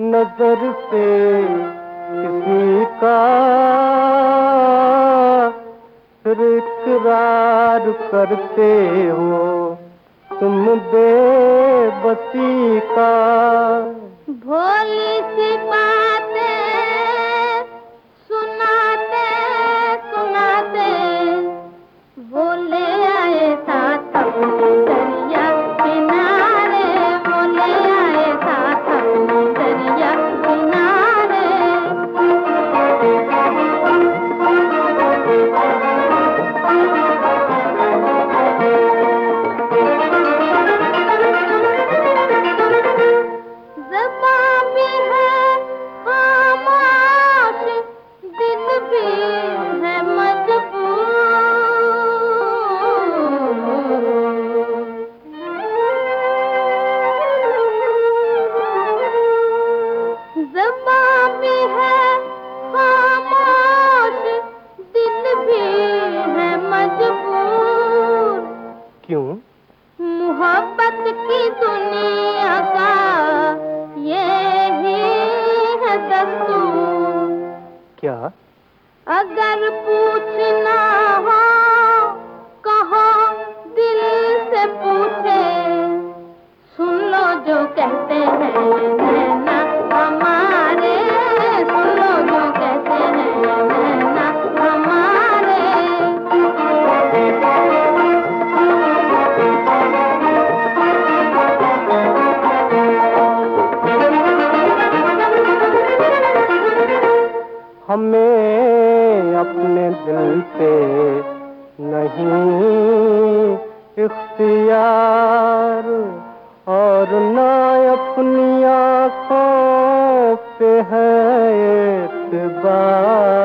नजर से किसी का फिर इकरार करते हो तुम बेबसी का। भोली सी बातें सुनाते सुनाते बोले आए साथ अपने दरिया किनारे, बोले आए साथ अपने दरिया किनारे। ज़बां भी है खामोश, दिल भी है मजबूर। ज़बां भी है खामोश, दिल भी है मजबूर। क्यों? मोहब्बत की दुनिया का ये ही है दस्तूर। क्या? अगर पूछना हो कहो दिल से पूछे, सुन लो जो कहते हैं नैना हमारे, सुन लो जो कहते हैं नैना हमारे। हमें अपने दिल पे नहीं इख्तियार, और ना अपनी आँखों पे है एतबार।